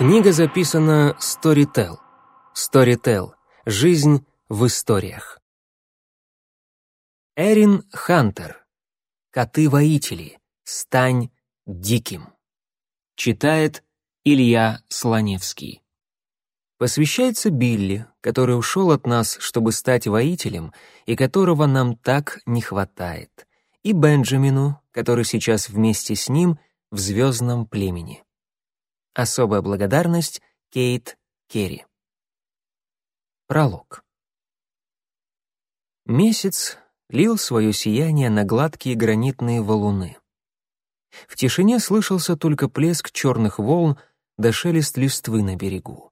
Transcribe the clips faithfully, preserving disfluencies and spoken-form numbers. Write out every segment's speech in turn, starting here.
Книга записана Storytel. Storytel. Жизнь в историях. Эрин Хантер. Коты-воители. Стань диким. Читает Илья Слоневский. Посвящается Билли, который ушел от нас, чтобы стать воителем, и которого нам так не хватает, и Бенджамину, который сейчас вместе с ним в звездном племени. Особая благодарность Кейт Керри. Пролог. Месяц лил свое сияние на гладкие гранитные валуны. В тишине слышался только плеск черных волн да шелест листвы на берегу.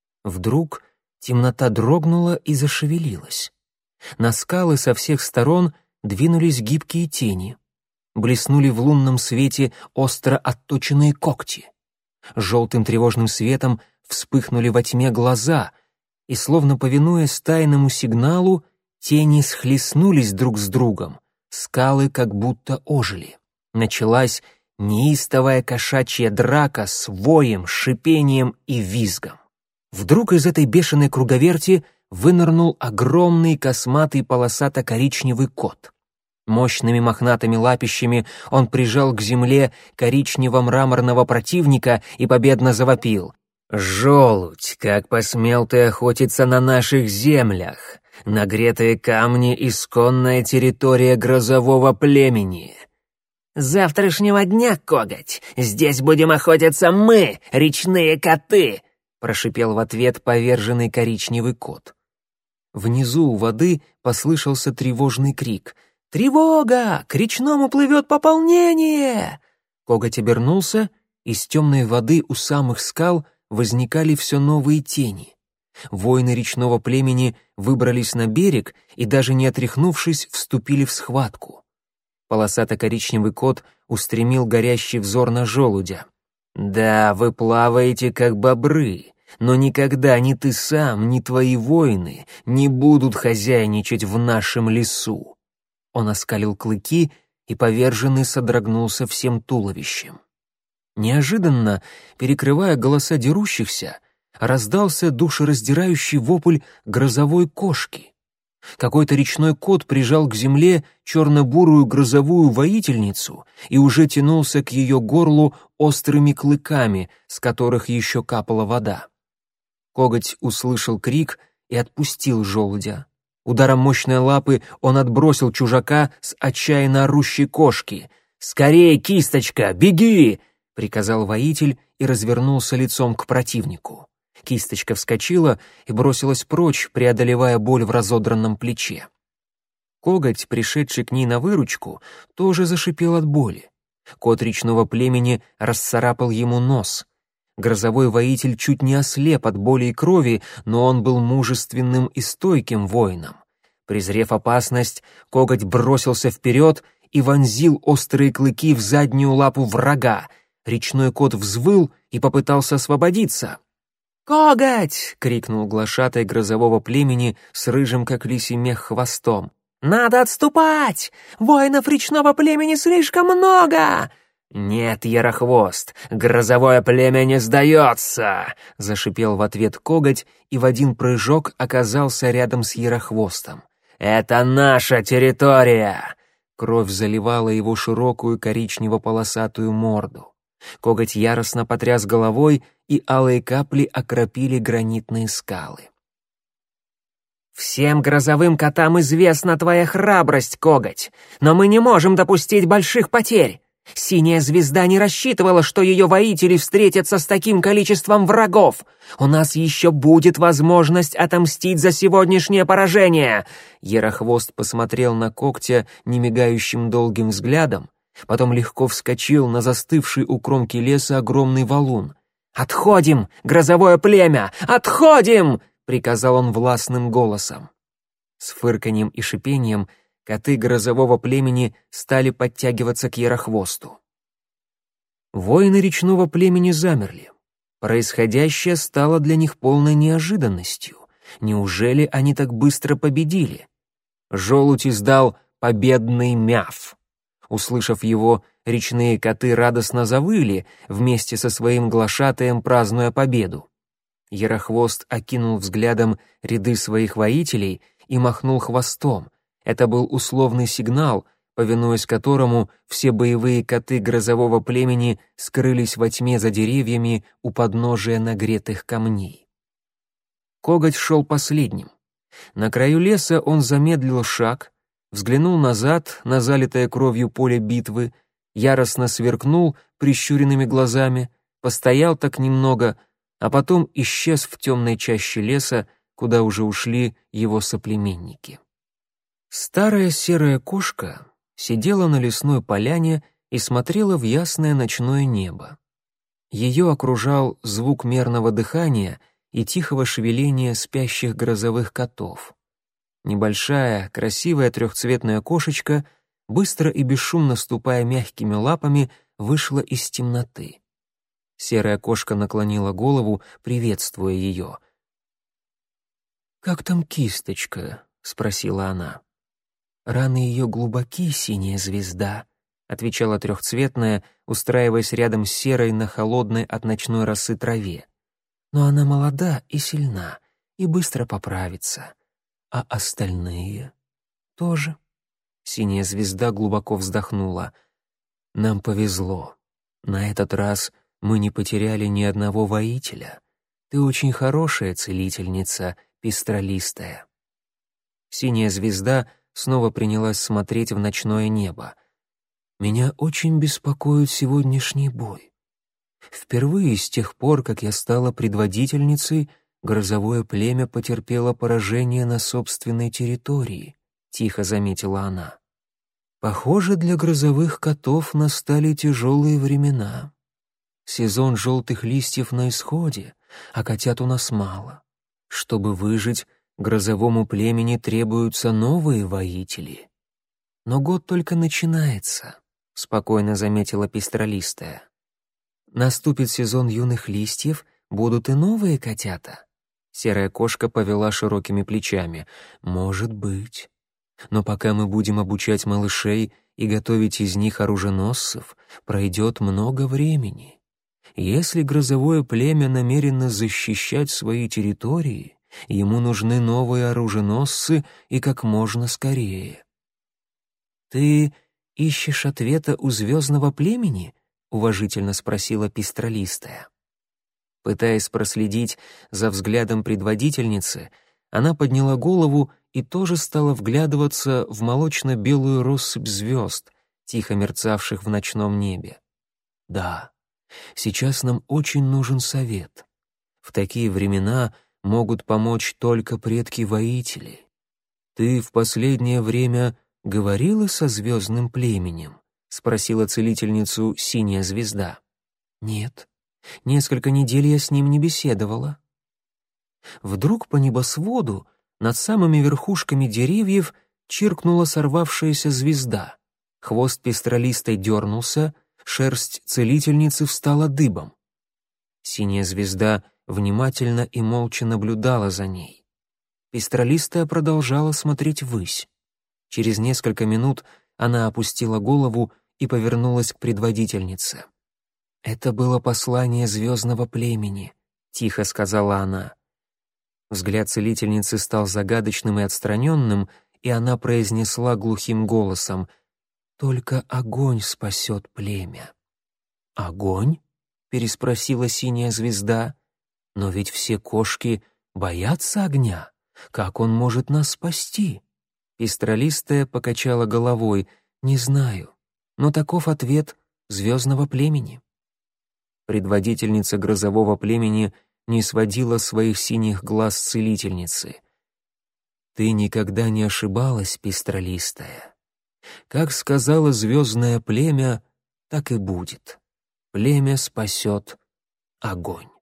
Вдруг темнота дрогнула и зашевелилась. На скалы со всех сторон двинулись гибкие тени. Блеснули в лунном свете остро отточенные когти. Желтым тревожным светом вспыхнули во тьме глаза, и, словно повинуясь тайному сигналу, тени схлестнулись друг с другом, скалы как будто ожили. Началась неистовая кошачья драка с воем, шипением и визгом. Вдруг из этой бешеной круговерти вынырнул огромный косматый полосато-коричневый кот. Мощными мохнатыми лапищами он прижал к земле коричнево-мраморного противника и победно завопил: «Желудь, как посмел ты охотиться на наших землях! Нагретые камни — исконная территория грозового племени!» «С завтрашнего дня, коготь, здесь будем охотиться мы, речные коты!» — прошипел в ответ поверженный коричневый кот. Внизу у воды послышался тревожный крик: «Тревога! К речному плывет пополнение!» Коготь обернулся, из темной воды у самых скал возникали все новые тени. Воины речного племени выбрались на берег и, даже не отряхнувшись, вступили в схватку. Полосато-коричневый кот устремил горящий взор на желудя. «Да, вы плаваете, как бобры, но никогда ни ты сам, ни твои воины не будут хозяйничать в нашем лесу». Он оскалил клыки, и поверженный содрогнулся всем туловищем. Неожиданно, перекрывая голоса дерущихся, раздался душераздирающий вопль грозовой кошки. Какой-то речной кот прижал к земле черно-бурую грозовую воительницу и уже тянулся к ее горлу острыми клыками, с которых еще капала вода. Коготь услышал крик и отпустил желудя. Ударом мощной лапы он отбросил чужака с отчаянно орущей кошки. «Скорей, кисточка, беги!» — приказал воитель и развернулся лицом к противнику. Кисточка вскочила и бросилась прочь, преодолевая боль в разодранном плече. Коготь, пришедший к ней на выручку, тоже зашипел от боли. Кот речного племени расцарапал ему нос. Грозовой воитель чуть не ослеп от боли и крови, но он был мужественным и стойким воином. Презрев опасность, коготь бросился вперед и вонзил острые клыки в заднюю лапу врага. Речной кот взвыл и попытался освободиться. «Коготь!» — крикнул глашатай грозового племени с рыжим, как лисий мех, хвостом. «Надо отступать! Воинов речного племени слишком много!» «Нет, Ярохвост, грозовое племя не сдается!» — зашипел в ответ коготь и в один прыжок оказался рядом с Ярохвостом. «Это наша территория!» Кровь заливала его широкую коричнево-полосатую морду. Коготь яростно потряс головой, и алые капли окропили гранитные скалы. «Всем грозовым котам известна твоя храбрость, коготь, но мы не можем допустить больших потерь. Синяя звезда не рассчитывала, что ее воители встретятся с таким количеством врагов. У нас еще будет возможность отомстить за сегодняшнее поражение». Ярохвост посмотрел на когтя немигающим долгим взглядом, потом легко вскочил на застывший у кромки леса огромный валун. «Отходим, грозовое племя! Отходим!» — приказал он властным голосом. С фырканьем и шипением коты грозового племени стали подтягиваться к Ярохвосту. Воины речного племени замерли. Происходящее стало для них полной неожиданностью. Неужели они так быстро победили? Желудь издал победный мяв. Услышав его, речные коты радостно завыли, вместе со своим глашатаем празднуя победу. Ярохвост окинул взглядом ряды своих воителей и махнул хвостом. Это был условный сигнал, повинуясь которому все боевые коты грозового племени скрылись во тьме за деревьями у подножия нагретых камней. Коготь шел последним. На краю леса он замедлил шаг, взглянул назад на залитое кровью поле битвы, яростно сверкнул прищуренными глазами, постоял так немного, а потом исчез в темной чаще леса, куда уже ушли его соплеменники. Старая серая кошка сидела на лесной поляне и смотрела в ясное ночное небо. Ее окружал звук мерного дыхания и тихого шевеления спящих грозовых котов. Небольшая, красивая трехцветная кошечка, быстро и бесшумно ступая мягкими лапами, вышла из темноты. Серая кошка наклонила голову, приветствуя ее. «Как там кисточка?» — спросила она. «Раны ее глубоки, синяя звезда», — отвечала трехцветная, устраиваясь рядом с серой на холодной от ночной росы траве. «Но она молода и сильна, и быстро поправится. А остальные тоже». Синяя звезда глубоко вздохнула. «Нам повезло. На этот раз мы не потеряли ни одного воителя. Ты очень хорошая целительница, пестролистая». Синяя звезда снова принялась смотреть в ночное небо. «Меня очень беспокоит сегодняшний бой. Впервые с тех пор, как я стала предводительницей, грозовое племя потерпело поражение на собственной территории», — тихо заметила она. «Похоже, для грозовых котов настали тяжелые времена. Сезон желтых листьев на исходе, а котят у нас мало. Чтобы выжить, грозовому племени требуются новые воители. Но год только начинается», — спокойно заметила пестролистая. «Наступит сезон юных листьев, будут и новые котята». Серая кошка повела широкими плечами. «Может быть. Но пока мы будем обучать малышей и готовить из них оруженосцев, пройдет много времени. Если грозовое племя намерено защищать свои территории, ему нужны новые оруженосцы и как можно скорее». «Ты ищешь ответа у звездного племени?» — уважительно спросила пестролистая. Пытаясь проследить за взглядом предводительницы, она подняла голову и тоже стала вглядываться в молочно-белую россыпь звезд, тихо мерцавших в ночном небе. «Да, сейчас нам очень нужен совет. В такие времена могут помочь только предки-воители. Ты в последнее время говорила со звездным племенем?» — спросила целительницу синяя звезда. «Нет, несколько недель я с ним не беседовала». Вдруг по небосводу над самыми верхушками деревьев чиркнула сорвавшаяся звезда. Хвост пестролистой дернулся, шерсть целительницы встала дыбом. Синяя звезда внимательно и молча наблюдала за ней. Пестролистая продолжала смотреть ввысь. Через несколько минут она опустила голову и повернулась к предводительнице. «Это было послание звездного племени», — тихо сказала она. Взгляд целительницы стал загадочным и отстраненным, и она произнесла глухим голосом: «Только огонь спасет племя». «Огонь?» — переспросила синяя звезда. «Но ведь все кошки боятся огня. Как он может нас спасти?» Пестролистая покачала головой. «Не знаю, но таков ответ звездного племени». Предводительница грозового племени не сводила своих синих глаз с целительницы. «Ты никогда не ошибалась, пестролистая. Как сказала звездное племя, так и будет. Племя спасет огонь».